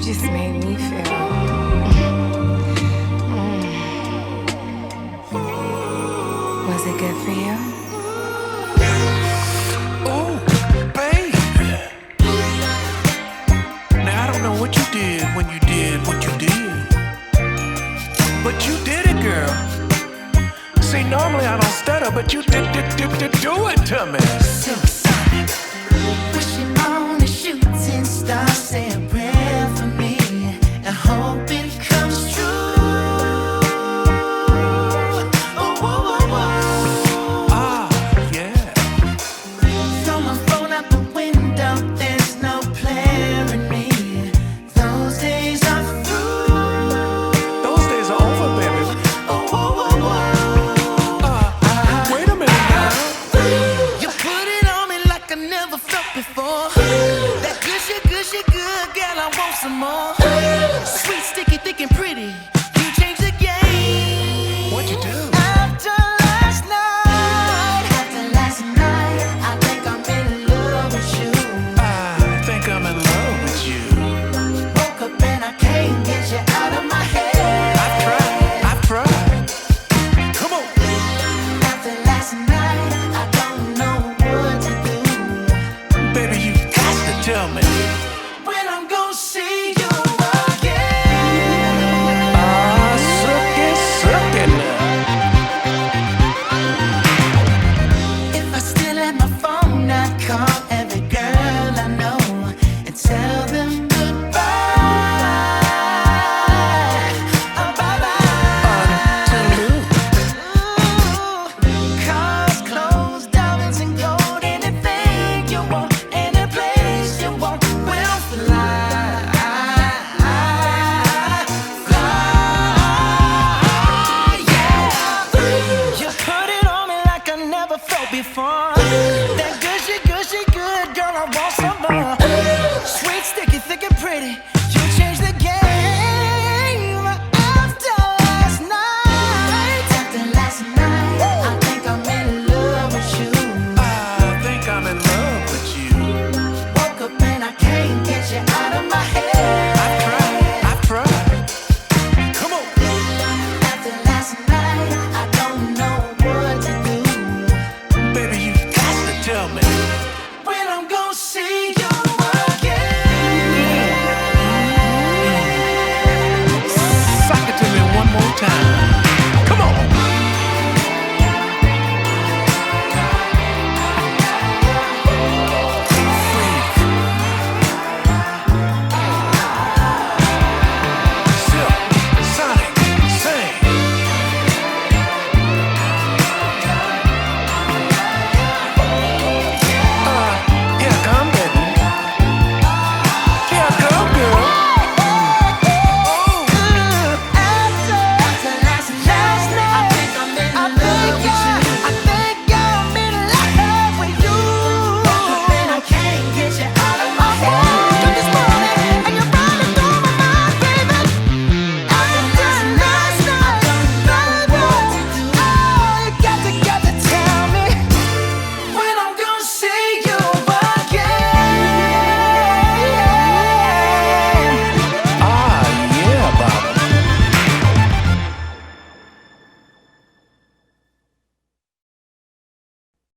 just made me feel. Was it good for you? Ooh, baby. Now I don't know what you did when you did what you did, but you did it, girl. See, normally I don't stutter, but you did do it to me. Supersonic, wishing on a shooting star, say a prayer for me and hope it comes true. Oh, whoa, whoa, whoa. Ah, yeah. Throw my phone out the window, there's no player in me. Those days are through. Those days are over, baby. Oh, whoa, whoa, whoa. Wait a minute now. You put it on me like I never felt before. That good, girl, I want some more. Sweet, sticky, thick and pretty. You changed the game. What'd you do? After last night, I think I'm in love with you. I think I'm in love with you. Woke up and I can't get you out of my head. I've tried. Come on. After last night, I don't know what to do. Baby, you got to tell me. When I'm gonna see